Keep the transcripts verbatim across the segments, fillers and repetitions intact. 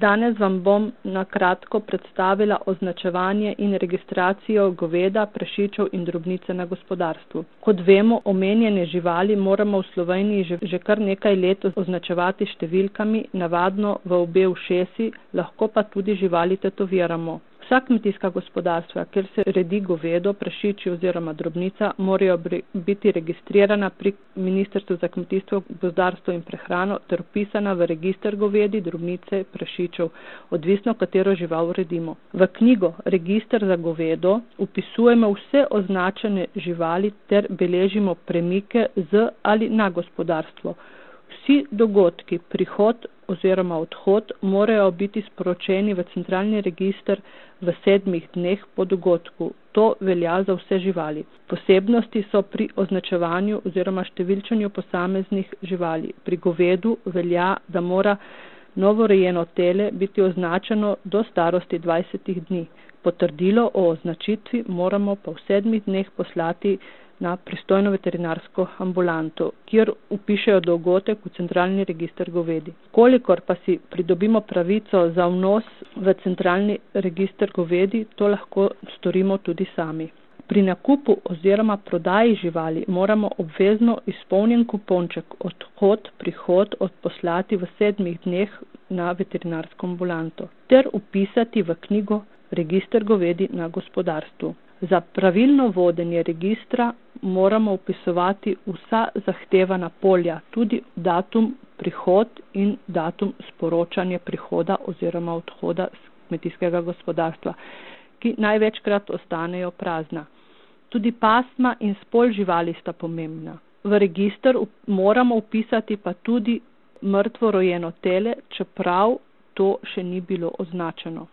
Danes vam bom na kratko predstavila označevanje in registracijo goveda, prašičev in drobnice na gospodarstvu. Kot vemo, omenjene živali moramo v Sloveniji že, že kar nekaj let označevati številkami, navadno v obe ušesi, lahko pa tudi živali tetoviramo. Vsa kmetijska gospodarstva, kjer se redi govedo, prašiči oziroma drobnica, morajo biti registrirana pri Ministrstvu za kmetijstvo, gozdarstvo in prehrano ter vpisana v register govedi, drobnice, prašičev, odvisno katero žival redimo. V knjigo Register za govedo vpisujemo vse označene živali ter beležimo premike z ali na gospodarstvo. Vsi dogodki, prihod oziroma odhod, morajo biti sporočeni v centralni register v sedmih dneh po dogodku. To velja za vse živali. Posebnosti so pri označevanju oziroma številčenju posameznih živali. Pri govedu velja, da mora novorojeno tele biti označeno do starosti dvajset dni. Potrdilo o označitvi moramo pa v sedmih dneh poslati na pristojno veterinarsko ambulanto, kjer vpišejo dogodek v centralni register govedi. Kolikor pa si pridobimo pravico za vnos v centralni register govedi, to lahko storimo tudi sami. Pri nakupu oziroma prodaji živali moramo obvezno izpolnjen kuponček odhod, prihod odposlati v sedmih dneh na veterinarsko ambulanto ter vpisati v knjigo Register govedi na gospodarstvu. Za pravilno vodenje registra moramo vpisovati vsa zahtevana polja, tudi datum prihod in datum sporočanja prihoda oziroma odhoda z kmetijskega gospodarstva, ki največkrat ostanejo prazna. Tudi pasma in spol živali sta pomembna. V register moramo vpisati pa tudi mrtvo rojeno tele, čeprav to še ni bilo označeno.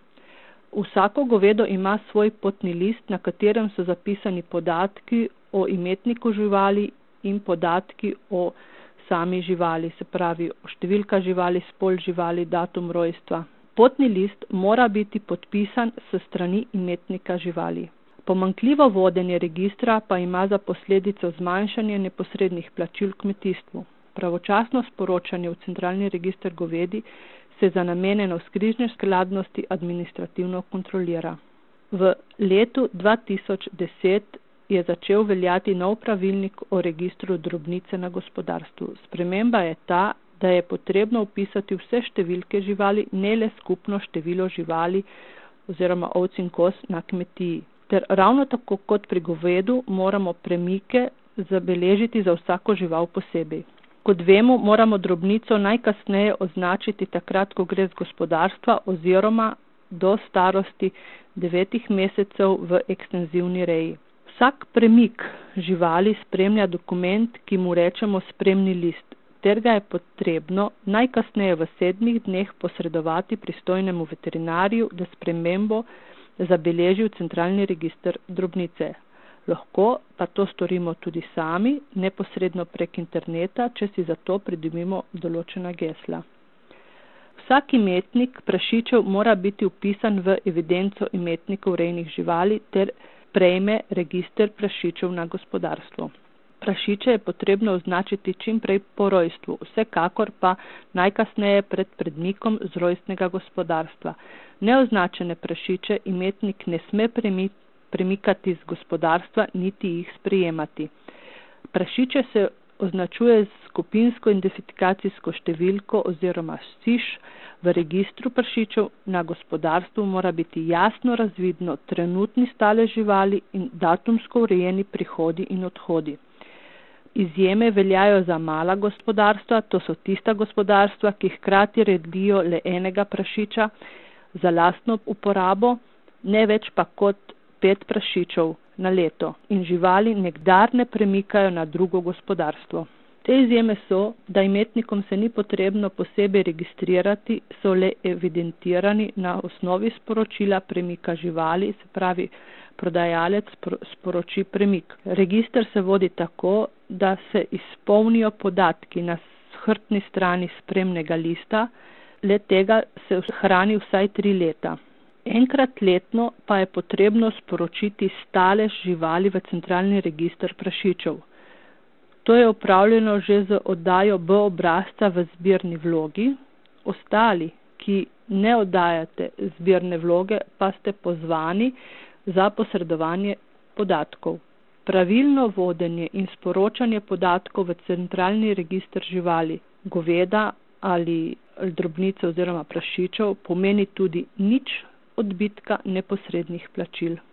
Vsako govedo ima svoj potni list, na katerem so zapisani podatki o imetniku živali in podatki o sami živali, se pravi številka živali, spol živali, datum rojstva. Potni list mora biti podpisan s strani imetnika živali. Pomanjkljivo vodenje registra pa ima za posledico zmanjšanje neposrednih plačil kmetijstvu. Pravočasno sporočanje v centralni register govedi se za namene navzkrižne skladnosti administrativno kontrolira. V letu dva tisoč deset je začel veljati nov pravilnik o registru drobnice na gospodarstvu. Sprememba je ta, da je potrebno vpisati vse številke živali, ne le skupno število živali oziroma ovc in koz na kmetiji. Ter ravno tako kot pri govedu moramo premike zabeležiti za vsako žival posebej. Kot vemo, moramo drobnico najkasneje označiti takrat, ko gre z gospodarstva oziroma do starosti devetih mesecev v ekstenzivni reji. Vsak premik živali spremlja dokument, ki mu rečemo spremni list, ter ga je potrebno najkasneje v sedmih dneh posredovati pristojnemu veterinarju, da spremembo zabeleži v centralni register drobnice. Lahko pa to storimo tudi sami, neposredno prek interneta, če si za to pridobimo določena gesla. Vsak imetnik prašičev mora biti vpisan v evidenco imetnikov rejnih živali ter prejme register prašičev na gospodarstvo. Prašiče je potrebno označiti čim prej po rojstvu, vsekakor pa najkasneje pred predmikom z rojstnega gospodarstva. Neoznačene prašiče imetnik ne sme premiti premikati z gospodarstva, niti jih sprejemati. Prašiče se označuje z skupinsko identifikacijsko številko oziroma S I Š. V registru prašičev na gospodarstvu mora biti jasno razvidno trenutni stalež živali in datumsko urejeni prihodi in odhodi. Izjeme veljajo za mala gospodarstva, to so tista gospodarstva, ki hkrati redijo le enega prašiča za lastno uporabo, ne več pa kot pet prašičev na leto in živali nikdar ne premikajo na drugo gospodarstvo. Te izjeme so, da imetnikom se ni potrebno posebej registrirati, so le evidentirani na osnovi sporočila premika živali, se pravi prodajalec sporoči premik. Register se vodi tako, da se izpolnijo podatki na hrbtni strani spremnega lista, le tega se hrani vsaj tri leta. Enkrat letno pa je potrebno sporočiti stalež živali v centralni register prašičev. To je opravljeno že z oddajo B obrazca v zbirni vlogi. Ostali, ki ne oddajate zbirne vloge, pa ste pozvani za posredovanje podatkov. Pravilno vodenje in sporočanje podatkov v centralni register živali, goveda ali drobnice oziroma prašičev pomeni tudi nič odbitka neposrednih plačil.